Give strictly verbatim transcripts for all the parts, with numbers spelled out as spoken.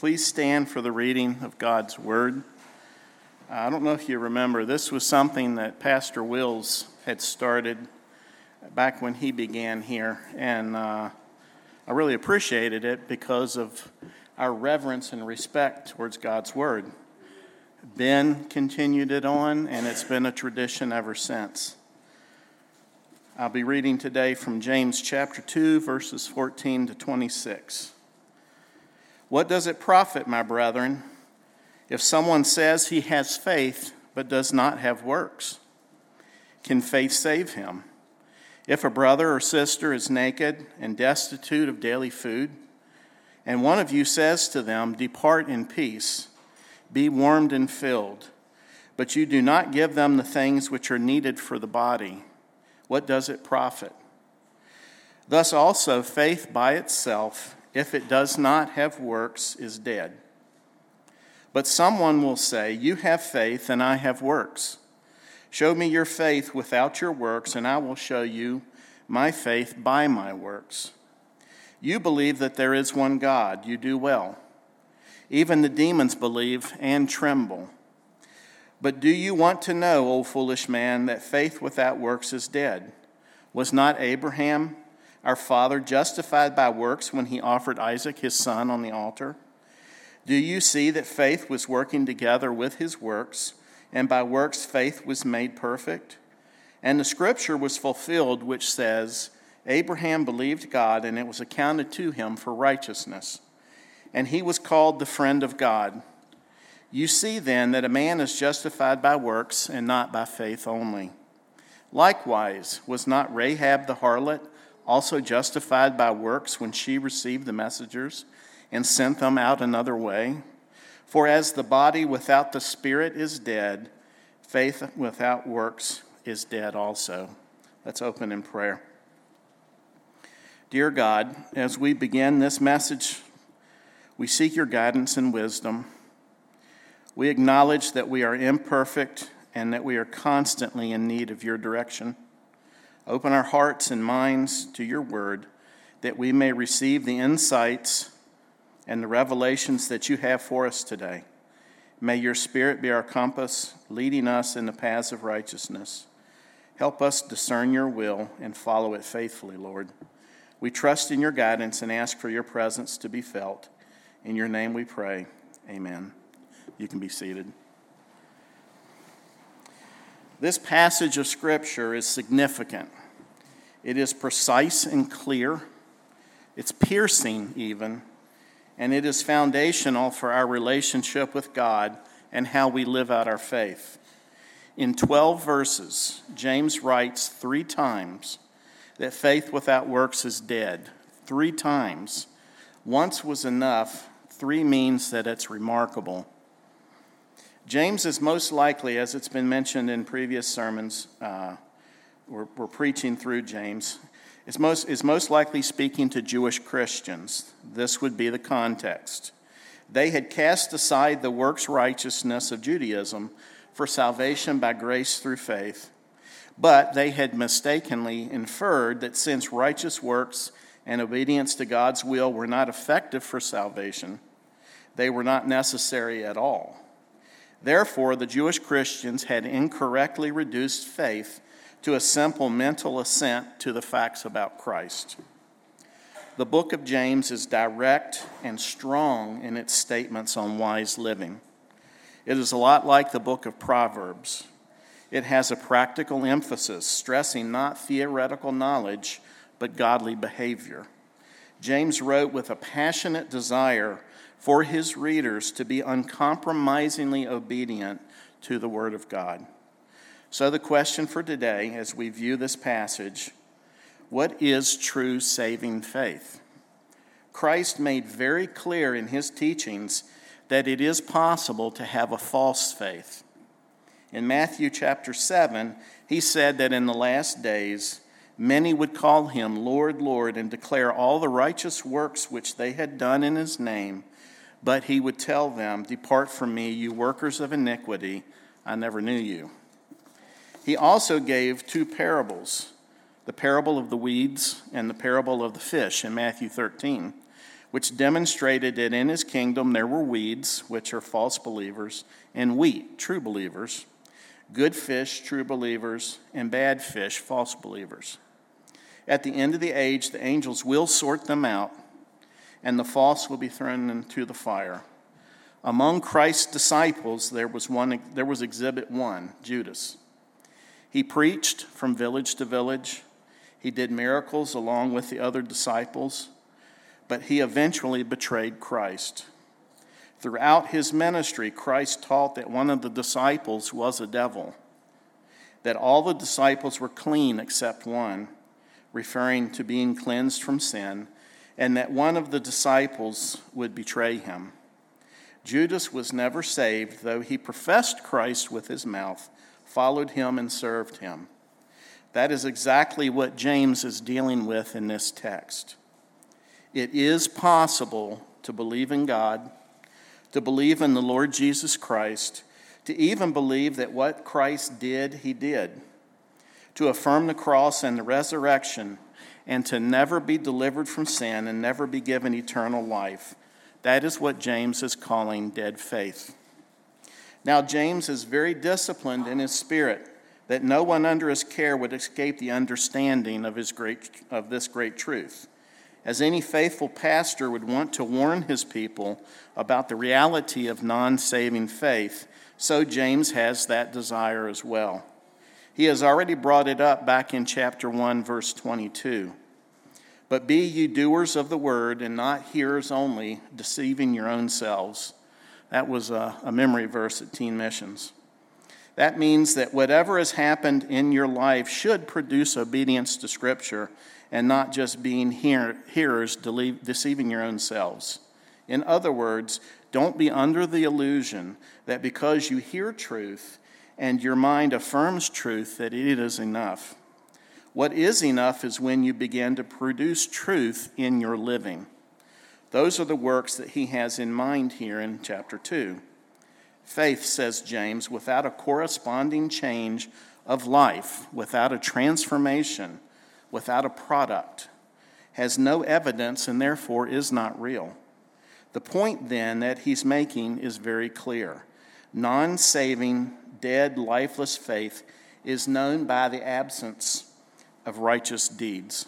please stand for the reading of God's Word. I don't know if you remember, this was something that Pastor Wills had started back when he began here, and uh, I really appreciated it because of our reverence and respect towards God's Word. Ben continued it on, and it's been a tradition ever since. I'll be reading today from James chapter two, verses fourteen to twenty-six. What does it profit, my brethren, if someone says he has faith but does not have works? Can faith save him? If a brother or sister is naked and destitute of daily food, and one of you says to them, "Depart in peace, be warmed and filled," but you do not give them the things which are needed for the body, what does it profit? Thus also faith by itself, if it does not have works, is dead. But someone will say, "You have faith and I have works. Show me your faith without your works, and I will show you my faith by my works. You believe that there is one God. You do well. Even the demons believe and tremble. But do you want to know, O foolish man, that faith without works is dead? Was not Abraham, our father, justified by works when he offered Isaac his son on the altar? Do you see that faith was working together with his works, and by works faith was made perfect? And the scripture was fulfilled, which says, Abraham believed God, and it was accounted to him for righteousness. And he was called the friend of God. You see then that a man is justified by works and not by faith only. Likewise, was not Rahab the harlot also justified by works when she received the messengers and sent them out another way? For as the body without the spirit is dead, faith without works is dead also. Let's open in prayer. Dear God, as we begin this message, we seek your guidance and wisdom. We acknowledge that we are imperfect and that we are constantly in need of your direction. Open our hearts and minds to your word, that we may receive the insights and the revelations that you have for us today. May your Spirit be our compass, leading us in the paths of righteousness. Help us discern your will and follow it faithfully, Lord. We trust in your guidance and ask for your presence to be felt. In your name we pray. Amen. You can be seated. This passage of Scripture is significant. It is precise and clear. It's piercing even. And it is foundational for our relationship with God and how we live out our faith. In twelve verses, James writes three times that faith without works is dead. Three times. Once was enough. Three means that it's remarkable. James is most likely, as it's been mentioned in previous sermons, uh, we're, we're preaching through James, is most, is most likely speaking to Jewish Christians. This would be the context. They had cast aside the works righteousness of Judaism for salvation by grace through faith, but they had mistakenly inferred that since righteous works and obedience to God's will were not effective for salvation, they were not necessary at all. Therefore, the Jewish Christians had incorrectly reduced faith to a simple mental assent to the facts about Christ. The book of James is direct and strong in its statements on wise living. It is a lot like the book of Proverbs. It has a practical emphasis, stressing not theoretical knowledge, but godly behavior. James wrote with a passionate desire for his readers to be uncompromisingly obedient to the Word of God. So the question for today, as we view this passage, what is true saving faith? Christ made very clear in his teachings that it is possible to have a false faith. In Matthew chapter seven, he said that in the last days, many would call him Lord, Lord, and declare all the righteous works which they had done in his name. But he would tell them, "Depart from me, you workers of iniquity, I never knew you." He also gave two parables, the parable of the weeds and the parable of the fish in Matthew thirteen, which demonstrated that in his kingdom there were weeds, which are false believers, and wheat, true believers, good fish, true believers, and bad fish, false believers. At the end of the age, the angels will sort them out, and the false will be thrown into the fire. Among Christ's disciples, there was one. There was exhibit one, Judas. He preached from village to village. He did miracles along with the other disciples, but he eventually betrayed Christ. Throughout his ministry, Christ taught that one of the disciples was a devil, that all the disciples were clean except one, referring to being cleansed from sin, and that one of the disciples would betray him. Judas was never saved, though he professed Christ with his mouth, followed him, and served him. That is exactly what James is dealing with in this text. It is possible to believe in God, to believe in the Lord Jesus Christ, to even believe that what Christ did, he did, to affirm the cross and the resurrection, and to never be delivered from sin and never be given eternal life. That is what James is calling dead faith. Now, James is very disciplined in his spirit, that no one under his care would escape the understanding of his great of this great truth. As any faithful pastor would want to warn his people about the reality of non-saving faith, so James has that desire as well. He has already brought it up back in chapter one, verse twenty-two. But be ye doers of the word, and not hearers only, deceiving your own selves. That was a, a memory verse at Teen Missions. That means that whatever has happened in your life should produce obedience to Scripture, and not just being hear, hearers deceiving your own selves. In other words, don't be under the illusion that because you hear truth and your mind affirms truth, that it is enough. What is enough is when you begin to produce truth in your living. Those are the works that he has in mind here in chapter two. Faith, says James, without a corresponding change of life, without a transformation, without a product, has no evidence and therefore is not real. The point then that he's making is very clear. Non-saving, dead, lifeless faith is known by the absence of righteous deeds.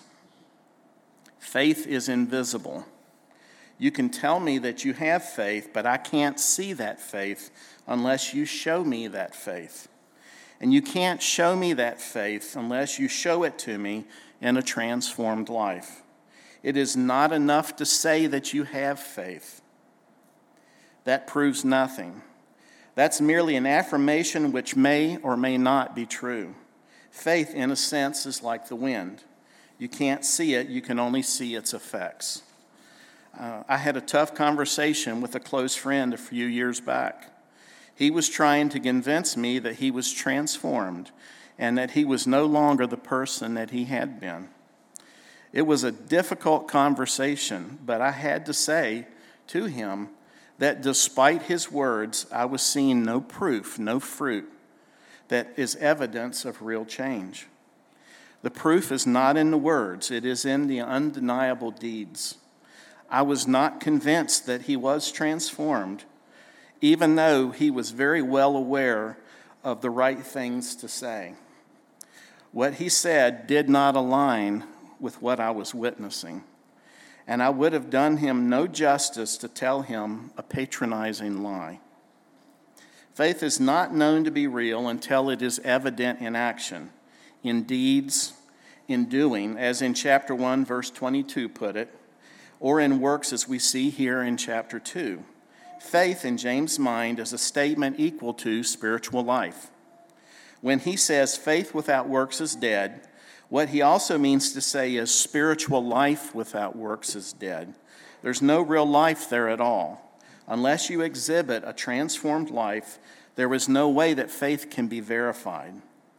Faith is invisible. You can tell me that you have faith, but I can't see that faith unless you show me that faith. And you can't show me that faith unless you show it to me in a transformed life. It is not enough to say that you have faith. That proves nothing. That's merely an affirmation which may or may not be true. Faith, in a sense, is like the wind. You can't see it, you can only see its effects. Uh, I had a tough conversation with a close friend a few years back. He was trying to convince me that he was transformed and that he was no longer the person that he had been. It was a difficult conversation, but I had to say to him that despite his words, I was seeing no proof, no fruit that is evidence of real change. The proof is not in the words, it is in the undeniable deeds. I was not convinced that he was transformed, even though he was very well aware of the right things to say. What he said did not align with what I was witnessing, and I would have done him no justice to tell him a patronizing lie. Faith is not known to be real until it is evident in action, in deeds, in doing, as in chapter one, verse twenty-two put it, or in works as we see here in chapter two. Faith, in James' mind, is a statement equal to spiritual life. When he says faith without works is dead, what he also means to say is spiritual life without works is dead. There's no real life there at all. Unless you exhibit a transformed life, there is no way that faith can be verified.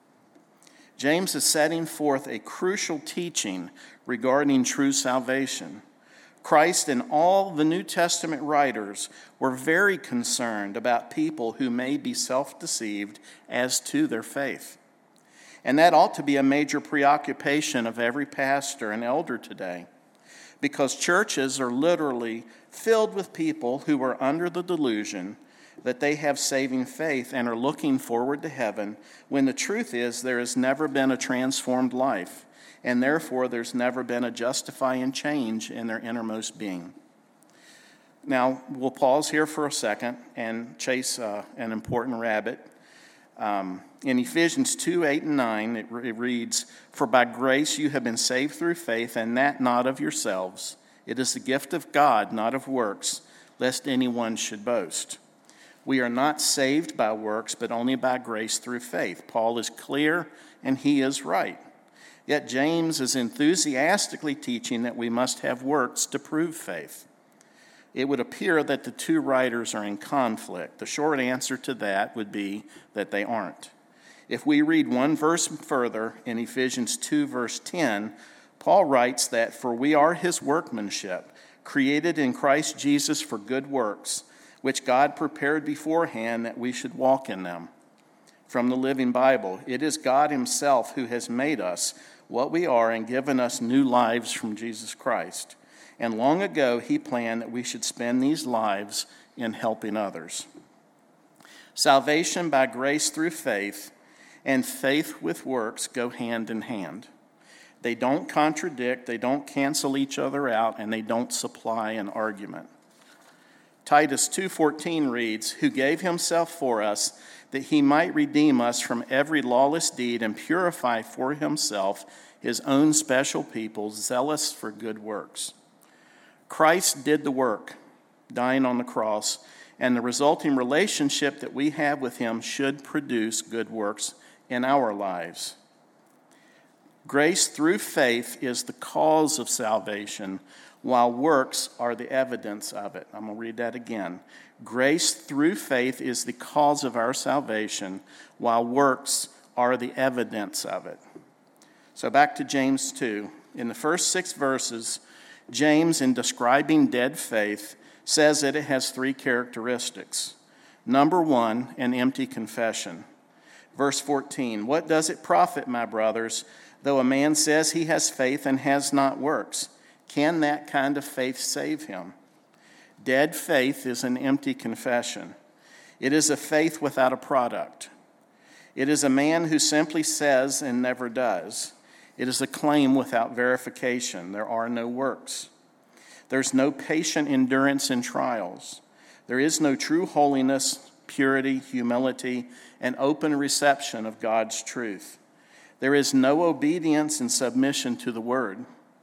James is setting forth a crucial teaching regarding true salvation. Christ and all the New Testament writers were very concerned about people who may be self-deceived as to their faith. And that ought to be a major preoccupation of every pastor and elder today. because churches are literally filled with people who are under the delusion that they have saving faith and are looking forward to heaven, when the truth is there has never been a transformed life, and therefore there's never been a justifying change in their innermost being. Now, we'll pause here for a second and chase uh, an important rabbit. Um, in Ephesians two, eight, and nine, it, re- it reads, "For by grace you have been saved through faith, and that not of yourselves. It is the gift of God, not of works, lest anyone should boast." We are not saved by works, but only by grace through faith. Paul is clear, and he is right. Yet James is enthusiastically teaching that we must have works to prove faith. It would appear that the two writers are in conflict. The short answer to that would be that they aren't. If we read one verse further in Ephesians two, verse ten, Paul writes that, "For we are his workmanship, created in Christ Jesus for good works, which God prepared beforehand that we should walk in them." From the Living Bible, it is God himself who has made us what we are and given us new lives from Jesus Christ. And long ago, he planned that we should spend these lives in helping others. Salvation by grace through faith and faith with works go hand in hand. They don't contradict, they don't cancel each other out, and they don't supply an argument. Titus two fourteen reads, "Who gave himself for us, that he might redeem us from every lawless deed and purify for himself his own special people, zealous for good works." Christ did the work, dying on the cross, and the resulting relationship that we have with him should produce good works in our lives. Grace through faith is the cause of salvation, while works are the evidence of it. I'm going to read that again. Grace through faith is the cause of our salvation, while works are the evidence of it. So back to James two. In the first six verses, James, in describing dead faith, says that it has three characteristics. Number one, an empty confession. Verse fourteen, "What does it profit, my brothers, though a man says he has faith and has not works? Can that kind of faith save him?" Dead faith is an empty confession. It is a faith without a product. It is a man who simply says and never does. It is a claim without verification. There are no works. There's no patient endurance in trials. There is no true holiness, purity, humility, and open reception of God's truth. There is no obedience and submission to the word.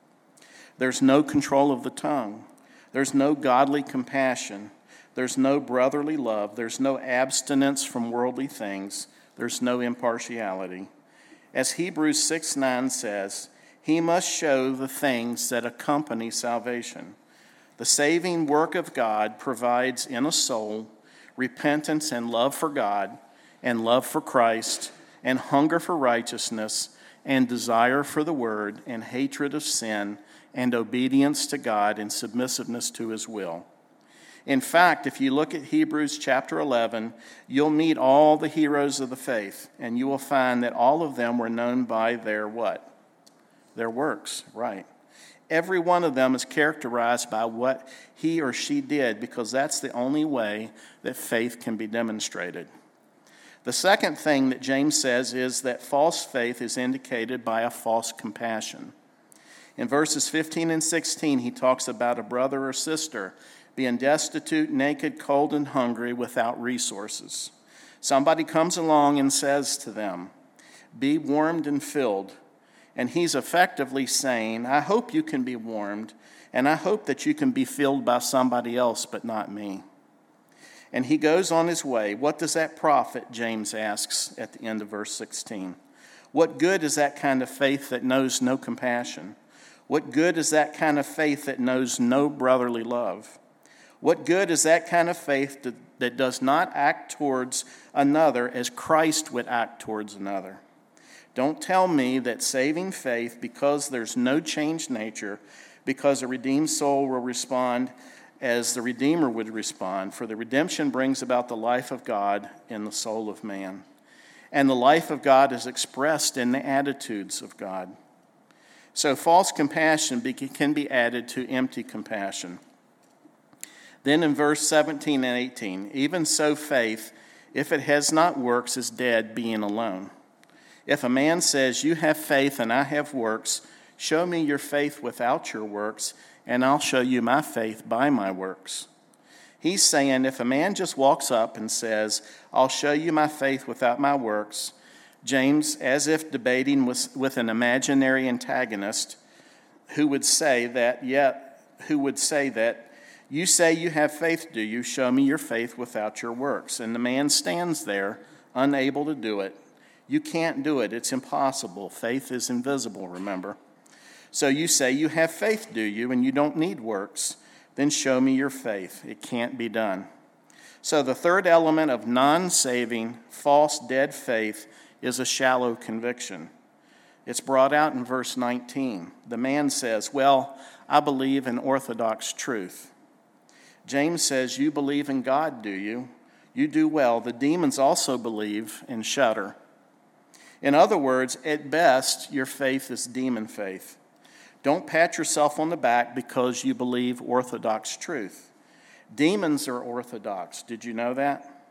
There's no control of the tongue. There's no godly compassion. There's no brotherly love. There's no abstinence from worldly things. There's no impartiality. As Hebrews six nine says, he must show the things that accompany salvation. The saving work of God provides in a soul repentance and love for God, and love for Christ, and hunger for righteousness, and desire for the word, and hatred of sin, and obedience to God, and submissiveness to his will. In fact, if you look at Hebrews chapter eleven, you'll meet all the heroes of the faith, and you will find that all of them were known by their what? Their works, right. Every one of them is characterized by what he or she did, because that's the only way that faith can be demonstrated. The second thing that James says is that false faith is indicated by a false compassion. In verses fifteen and sixteen, he talks about a brother or sister being destitute, naked, cold, and hungry without resources. Somebody comes along and says to them, "Be warmed and filled." And he's effectively saying, I hope you can be warmed, and I hope that you can be filled by somebody else, but not me. And he goes on his way. What does that profit, James asks at the end of verse sixteen. What good is that kind of faith that knows no compassion? What good is that kind of faith that knows no brotherly love? What good is that kind of faith that does not act towards another as Christ would act towards another? Don't tell me that saving faith, because there's no changed nature, because a redeemed soul will respond as the Redeemer would respond, for the redemption brings about the life of God in the soul of man. And the life of God is expressed in the attitudes of God. So false compassion be, can be added to empty compassion. Then in verse seventeen and eighteen, even so faith, if it has not works, is dead, being alone. If a man says, you have faith and I have works, show me your faith without your works, and I'll show you my faith by my works. He's saying if a man just walks up and says, I'll show you my faith without my works, James, as if debating with, with an imaginary antagonist, who would say that, yet, who would say that, you say you have faith, do you? Show me your faith without your works. And the man stands there, unable to do it. You can't do it. It's impossible. Faith is invisible, remember. So you say you have faith, do you? And you don't need works. Then show me your faith. It can't be done. So the third element of non-saving, false, dead faith is a shallow conviction. It's brought out in verse nineteen. The man says, well, I believe in orthodox truth. James says, you believe in God, do you? You do well. The demons also believe and shudder. In other words, at best, your faith is demon faith. Don't pat yourself on the back because you believe orthodox truth. Demons are orthodox. Did you know that?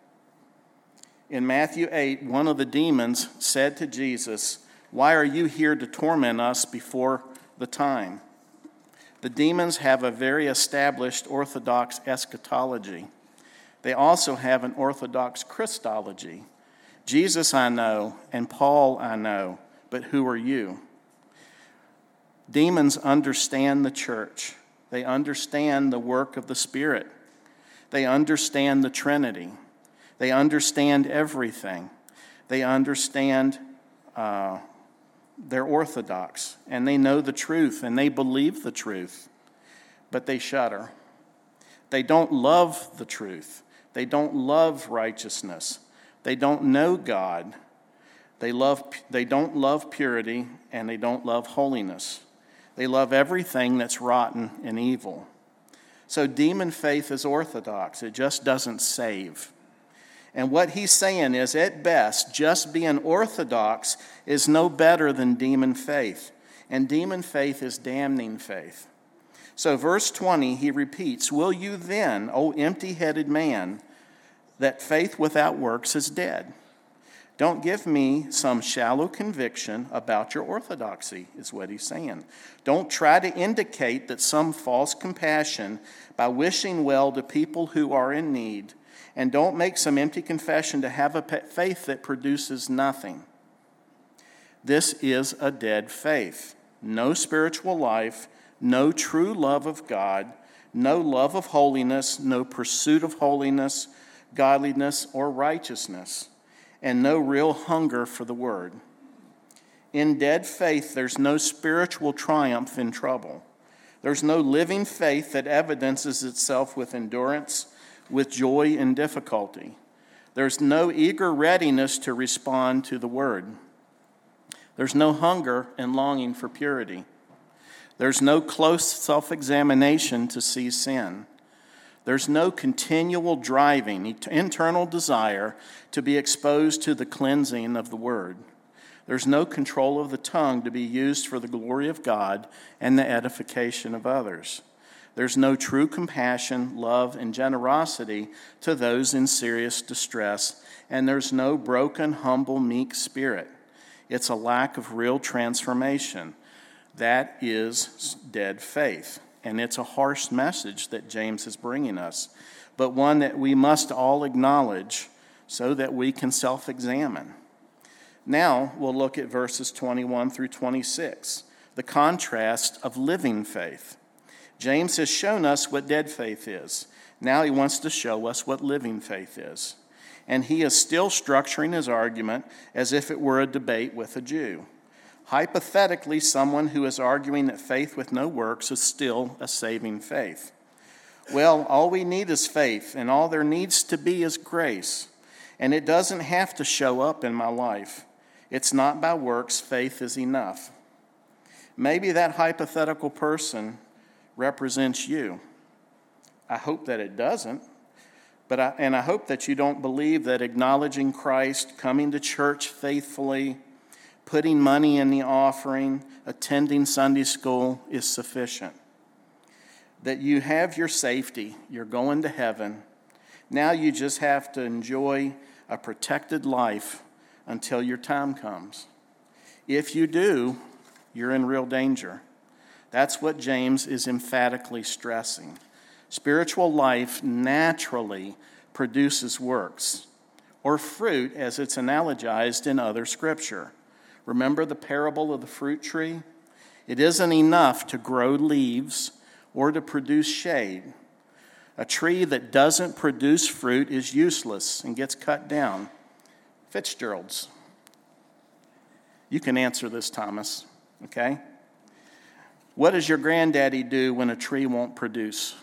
In Matthew eight, one of the demons said to Jesus, why are you here to torment us before the time? The demons have a very established orthodox eschatology. They also have an orthodox Christology. Jesus I know, and Paul I know, but who are you? Demons understand the church. They understand the work of the Spirit. They understand the Trinity. They understand everything. They understand uh, they're orthodox, and they know the truth, and they believe the truth, but they shudder. They don't love the truth. They don't love righteousness. They don't know God. They love. They don't love purity, and they don't love holiness. They love everything that's rotten and evil. So demon faith is orthodox. It just doesn't save. And what he's saying is, at best, just being orthodox is no better than demon faith. And demon faith is damning faith. So verse twenty, he repeats, will you then, O empty-headed man, that faith without works is dead? Don't give me some shallow conviction about your orthodoxy, is what he's saying. Don't try to indicate that some false compassion by wishing well to people who are in need. And don't make some empty confession to have a faith that produces nothing. This is a dead faith. No spiritual life, no true love of God, no love of holiness, no pursuit of holiness, godliness, or righteousness, and no real hunger for the word. In dead faith, there's no spiritual triumph in trouble. There's no living faith that evidences itself with endurance, with joy in difficulty. There's no eager readiness to respond to the word. There's no hunger and longing for purity. There's no close self-examination to see sin. There's no continual driving, internal desire to be exposed to the cleansing of the word. There's no control of the tongue to be used for the glory of God and the edification of others. There's no true compassion, love, and generosity to those in serious distress, and there's no broken, humble, meek spirit. It's a lack of real transformation. That is dead faith, and it's a harsh message that James is bringing us, but one that we must all acknowledge so that we can self-examine. Now we'll look at verses twenty-one through twenty-six, the contrast of living faith. James has shown us what dead faith is. Now he wants to show us what living faith is. And he is still structuring his argument as if it were a debate with a Jew. Hypothetically, someone who is arguing that faith with no works is still a saving faith. Well, all we need is faith, and all there needs to be is grace. And it doesn't have to show up in my life. It's not by works, faith is enough. Maybe that hypothetical person represents you. I hope that it doesn't. But I, and I hope that you don't believe that acknowledging Christ, coming to church faithfully, putting money in the offering, attending Sunday school is sufficient. That you have your safety, you're going to heaven. Now you just have to enjoy a protected life until your time comes. If you do, you're in real danger. That's what James is emphatically stressing. Spiritual life naturally produces works, or fruit as it's analogized in other scripture. Remember the parable of the fruit tree? It isn't enough to grow leaves or to produce shade. A tree that doesn't produce fruit is useless and gets cut down. Fitzgerald's. You can answer this, Thomas, okay? What does your granddaddy do when a tree won't produce?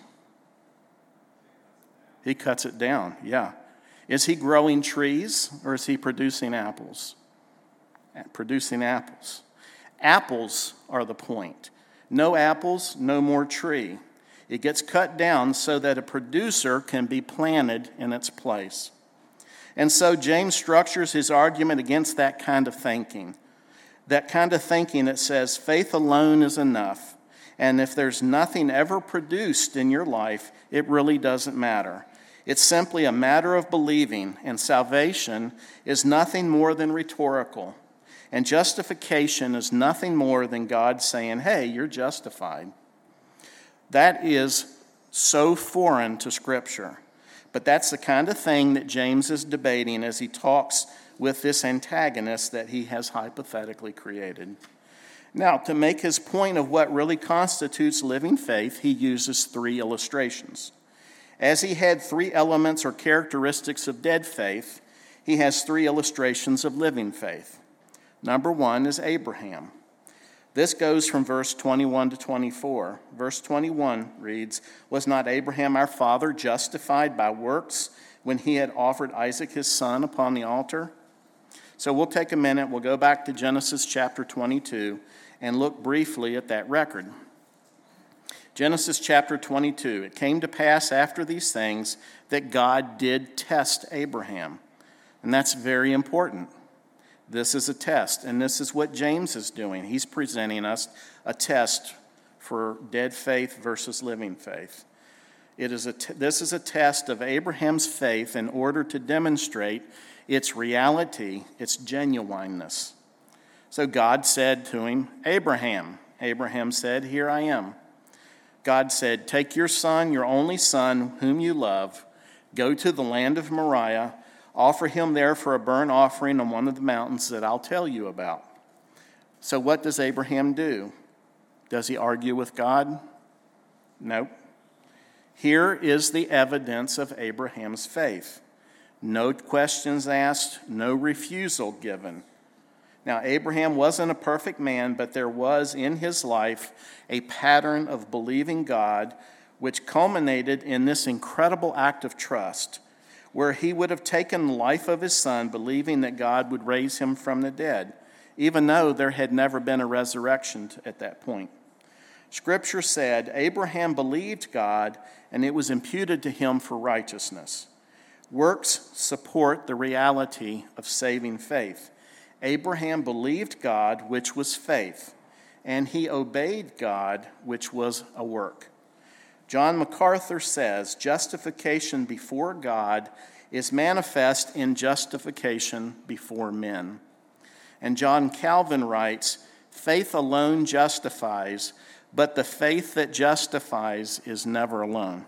He cuts it down, yeah. Is he growing trees or is he producing apples? Producing apples. Apples are the point. No apples, no more tree. It gets cut down so that a producer can be planted in its place. And so James structures his argument against that kind of thinking. That kind of thinking that says faith alone is enough. And if there's nothing ever produced in your life, it really doesn't matter. It's simply a matter of believing, and salvation is nothing more than rhetorical. And justification is nothing more than God saying, hey, you're justified. That is so foreign to Scripture. But that's the kind of thing that James is debating as he talks with this antagonist that he has hypothetically created. Now, to make his point of what really constitutes living faith, he uses three illustrations. As he had three elements or characteristics of dead faith, he has three illustrations of living faith. Number one is Abraham. This goes from verse twenty-one to twenty-four. Verse twenty-one reads, "Was not Abraham our father justified by works when he had offered Isaac his son upon the altar?" So we'll take a minute, we'll go back to Genesis chapter twenty-two and look briefly at that record. Genesis chapter twenty-two, "It came to pass after these things that God did test Abraham." And that's very important. This is a test, and this is what James is doing. He's presenting us a test for dead faith versus living faith. It is a t- this is a test of Abraham's faith in order to demonstrate its reality, its genuineness. So God said to him, "Abraham." Abraham said, "Here I am." God said, "Take your son, your only son, whom you love, go to the land of Moriah, offer him there for a burnt offering on one of the mountains that I'll tell you about." So what does Abraham do? Does he argue with God? Nope. Here is the evidence of Abraham's faith. No questions asked, no refusal given. Now, Abraham wasn't a perfect man, but there was in his life a pattern of believing God, which culminated in this incredible act of trust, where he would have taken the life of his son, believing that God would raise him from the dead, even though there had never been a resurrection at that point. Scripture said, Abraham believed God, and it was imputed to him for righteousness. Works support the reality of saving faith. Abraham believed God, which was faith, and he obeyed God, which was a work. John MacArthur says, justification before God is manifest in justification before men. And John Calvin writes, faith alone justifies, but the faith that justifies is never alone.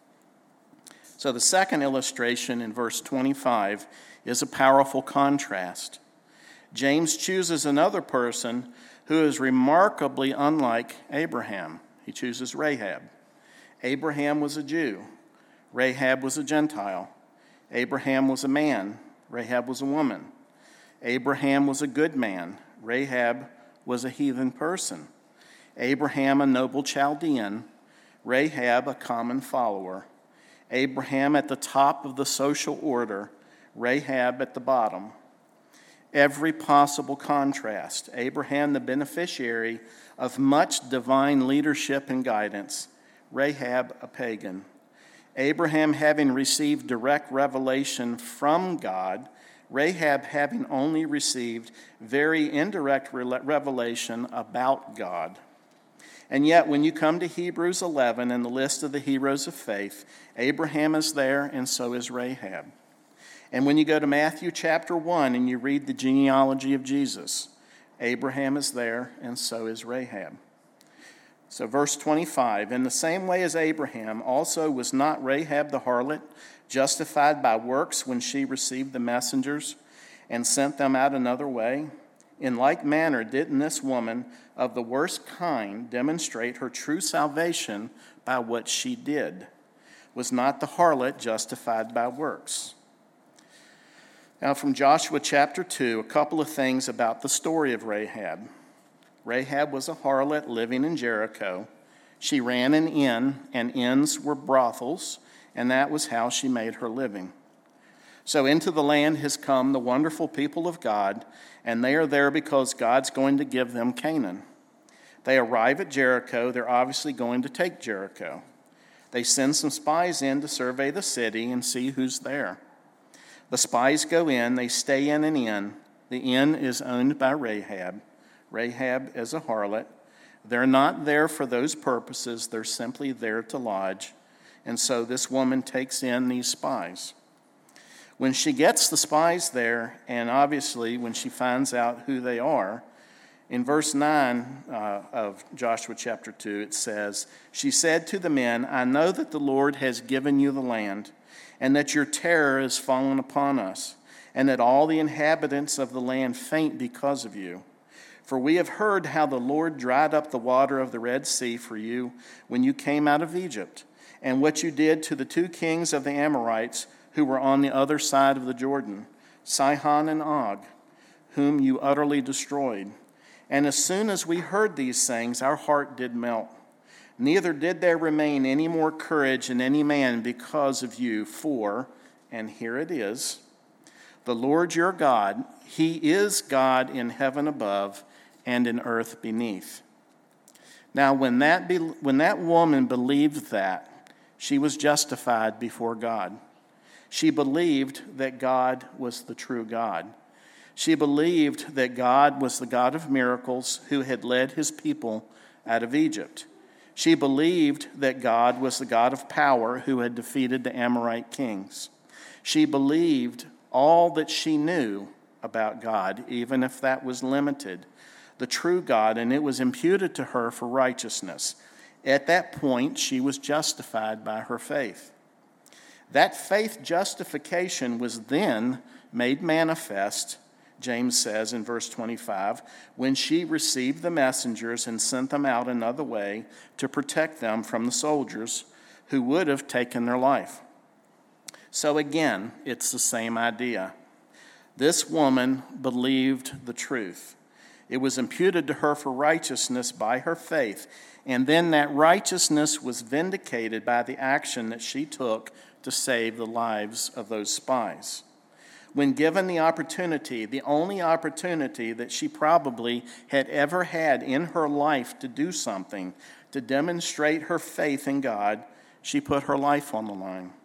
So the second illustration in verse twenty-five is a powerful contrast. James chooses another person who is remarkably unlike Abraham. He chooses Rahab. Abraham was a Jew. Rahab was a Gentile. Abraham was a man. Rahab was a woman. Abraham was a good man. Rahab was a heathen person. Abraham a noble Chaldean. Rahab a common follower. Abraham at the top of the social order. Rahab at the bottom. Every possible contrast. Abraham the beneficiary of much divine leadership and guidance. Rahab a pagan. Abraham having received direct revelation from God. Rahab having only received very indirect revelation about God. And yet, when you come to Hebrews eleven and the list of the heroes of faith, Abraham is there, and so is Rahab. And when you go to Matthew chapter one and you read the genealogy of Jesus, Abraham is there, and so is Rahab. So verse twenty-five, in the same way as Abraham, also was not Rahab the harlot justified by works when she received the messengers and sent them out another way? In like manner, didn't this woman of the worst kind demonstrate her true salvation by what she did? Was not the harlot justified by works? Now, from Joshua chapter two, a couple of things about the story of Rahab. Rahab was a harlot living in Jericho. She ran an inn, and inns were brothels, and that was how she made her living. So into the land has come the wonderful people of God, and they are there because God's going to give them Canaan. They arrive at Jericho. They're obviously going to take Jericho. They send some spies in to survey the city and see who's there. The spies go in. They stay in an inn. The inn is owned by Rahab. Rahab is a harlot. They're not there for those purposes. They're simply there to lodge. And so this woman takes in these spies. When she gets the spies there, and obviously when she finds out who they are, in verse nine uh, of Joshua chapter two, it says, she said to the men, I know that the Lord has given you the land, and that your terror has fallen upon us, and that all the inhabitants of the land faint because of you. For we have heard how the Lord dried up the water of the Red Sea for you when you came out of Egypt, and what you did to the two kings of the Amorites who were on the other side of the Jordan, Sihon and Og, whom you utterly destroyed. And as soon as we heard these things, our heart did melt. Neither did there remain any more courage in any man because of you, for, and here it is, the Lord your God, he is God in heaven above and in earth beneath. Now, when that be, when that woman believed that, she was justified before God. She believed that God was the true God. She believed that God was the God of miracles who had led his people out of Egypt. She believed that God was the God of power who had defeated the Amorite kings. She believed all that she knew about God, even if that was limited, the true God, and it was imputed to her for righteousness. At that point, she was justified by her faith. That faith justification was then made manifest, James says in verse twenty-five, when she received the messengers and sent them out another way to protect them from the soldiers who would have taken their life. So again, it's the same idea. This woman believed the truth. It was imputed to her for righteousness by her faith, and then that righteousness was vindicated by the action that she took to save the lives of those spies. When given the opportunity, the only opportunity that she probably had ever had in her life to do something, to demonstrate her faith in God, she put her life on the line.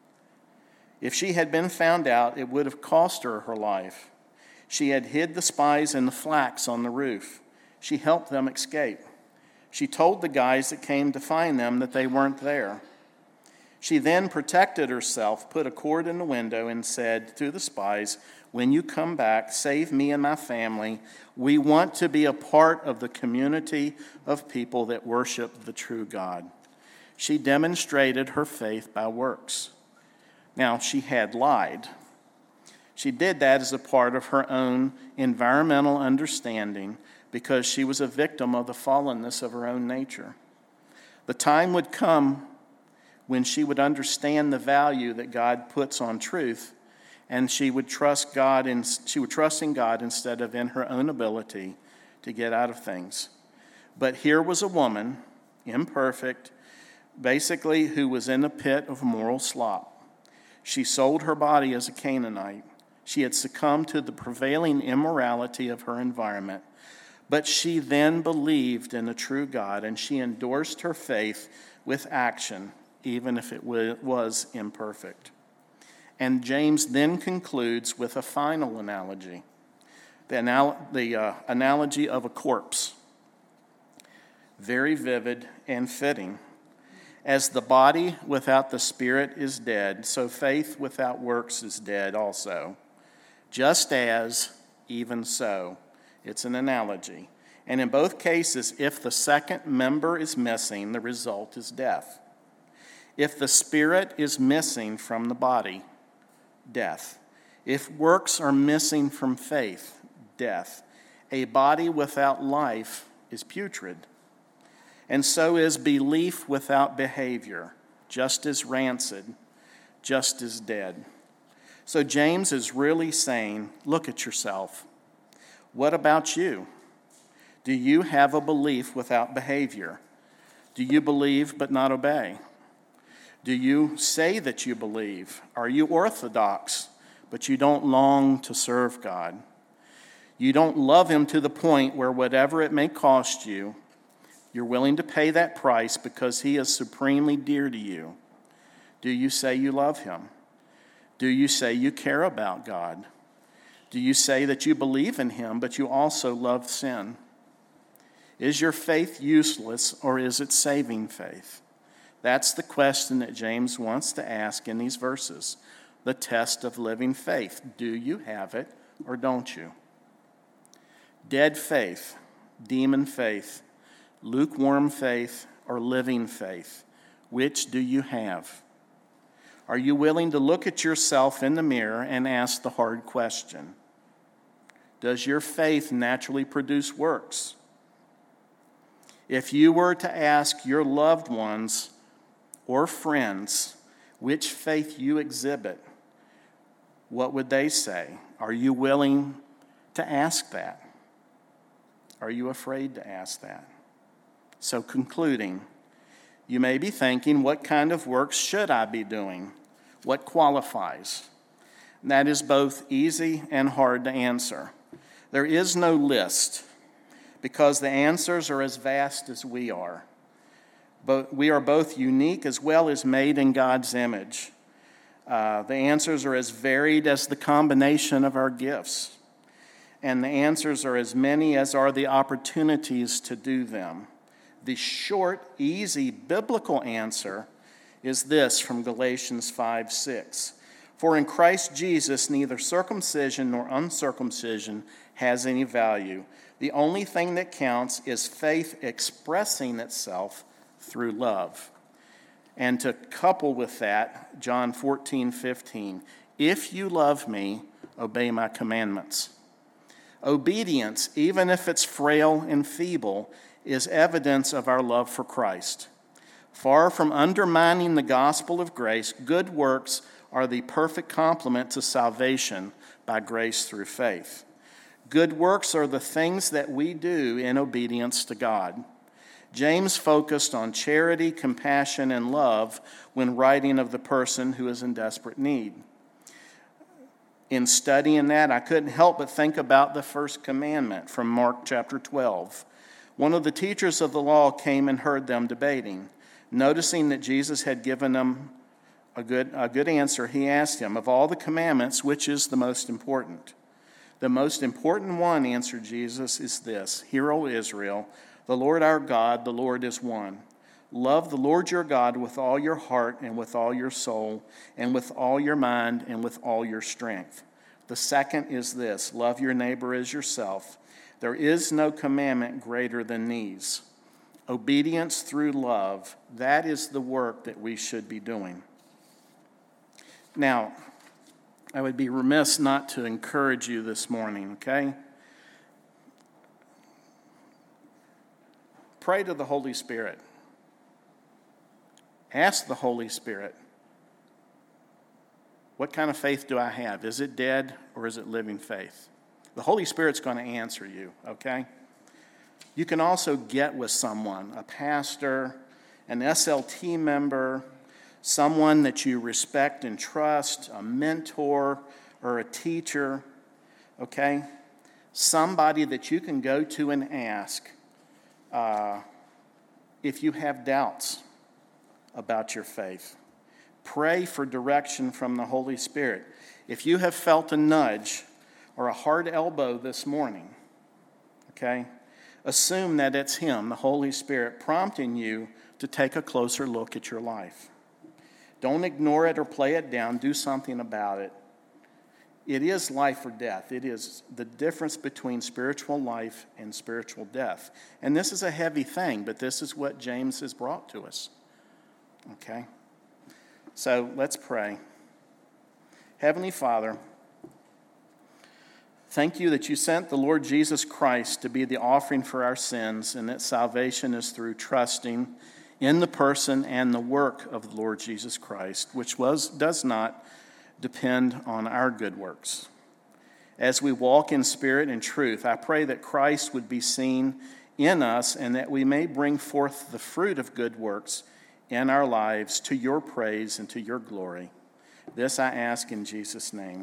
If she had been found out, it would have cost her her life. She had hid the spies in the flax on the roof. She helped them escape. She told the guys that came to find them that they weren't there. She then protected herself, put a cord in the window, and said to the spies, when you come back, save me and my family. We want to be a part of the community of people that worship the true God. She demonstrated her faith by works. Now, she had lied. She did that as a part of her own environmental understanding because she was a victim of the fallenness of her own nature. The time would come when she would understand the value that God puts on truth, and she would trust God in, she would trust in God instead of in her own ability to get out of things. But here was a woman, imperfect, basically who was in a pit of moral slop. She sold her body as a Canaanite. She had succumbed to the prevailing immorality of her environment. But she then believed in a true God, and she endorsed her faith with action, even if it was imperfect. And James then concludes with a final analogy, the, anal- the uh, analogy of a corpse. Very vivid and fitting. As the body without the spirit is dead, so faith without works is dead also. Just as, even so. It's an analogy. And in both cases, if the second member is missing, the result is death. If the spirit is missing from the body, death. If works are missing from faith, death. A body without life is putrid. And so is belief without behavior, just as rancid, just as dead. So James is really saying, look at yourself. What about you? Do you have a belief without behavior? Do you believe but not obey? Do you say that you believe? Are you orthodox, but you don't long to serve God? You don't love him to the point where whatever it may cost you, you're willing to pay that price because he is supremely dear to you. Do you say you love him? Do you say you care about God? Do you say that you believe in him, but you also love sin? Is your faith useless, or is it saving faith? That's the question that James wants to ask in these verses. The test of living faith. Do you have it, or don't you? Dead faith, demon faith, lukewarm faith, or living faith? Which do you have? Are you willing to look at yourself in the mirror and ask the hard question? Does your faith naturally produce works? If you were to ask your loved ones or friends which faith you exhibit, what would they say? Are you willing to ask that? Are you afraid to ask that? So concluding, you may be thinking, what kind of works should I be doing? What qualifies? And that is both easy and hard to answer. There is no list because the answers are as vast as we are. But we are both unique as well as made in God's image. Uh, the answers are as varied as the combination of our gifts. And the answers are as many as are the opportunities to do them. The short, easy biblical answer is this from Galatians five six. For in Christ Jesus, neither circumcision nor uncircumcision has any value. The only thing that counts is faith expressing itself through love. And to couple with that, John fourteen fifteen. If you love me, obey my commandments. Obedience, even if it's frail and feeble, is evidence of our love for Christ. Far from undermining the gospel of grace, good works are the perfect complement to salvation by grace through faith. Good works are the things that we do in obedience to God. James focused on charity, compassion, and love when writing of the person who is in desperate need. In studying that, I couldn't help but think about the first commandment from Mark chapter twelve. One of the teachers of the law came and heard them debating. Noticing that Jesus had given them a good, a good answer, he asked him, of all the commandments, which is the most important? The most important one, answered Jesus, is this: Hear, O Israel, the Lord our God, the Lord is one. Love the Lord your God with all your heart and with all your soul and with all your mind and with all your strength. The second is this: love your neighbor as yourself. There is no commandment greater than these. Obedience through love, that is the work that we should be doing. Now, I would be remiss not to encourage you this morning, okay? Pray to the Holy Spirit. Ask the Holy Spirit, what kind of faith do I have? Is it dead or is it living faith? The Holy Spirit's going to answer you, okay? You can also get with someone, a pastor, an S L T member, someone that you respect and trust, a mentor or a teacher, okay? Somebody that you can go to and ask uh, if you have doubts about your faith. Pray for direction from the Holy Spirit. If you have felt a nudge or a hard elbow this morning, okay, assume that it's Him, the Holy Spirit, prompting you to take a closer look at your life. Don't ignore it or play it down. Do something about it. It is life or death. It is the difference between spiritual life and spiritual death. And this is a heavy thing, but this is what James has brought to us. Okay? So let's pray. Heavenly Father, thank you that you sent the Lord Jesus Christ to be the offering for our sins, and that salvation is through trusting in the person and the work of the Lord Jesus Christ, which was does not depend on our good works. As we walk in spirit and truth, I pray that Christ would be seen in us and that we may bring forth the fruit of good works in our lives to your praise and to your glory. This I ask in Jesus' name.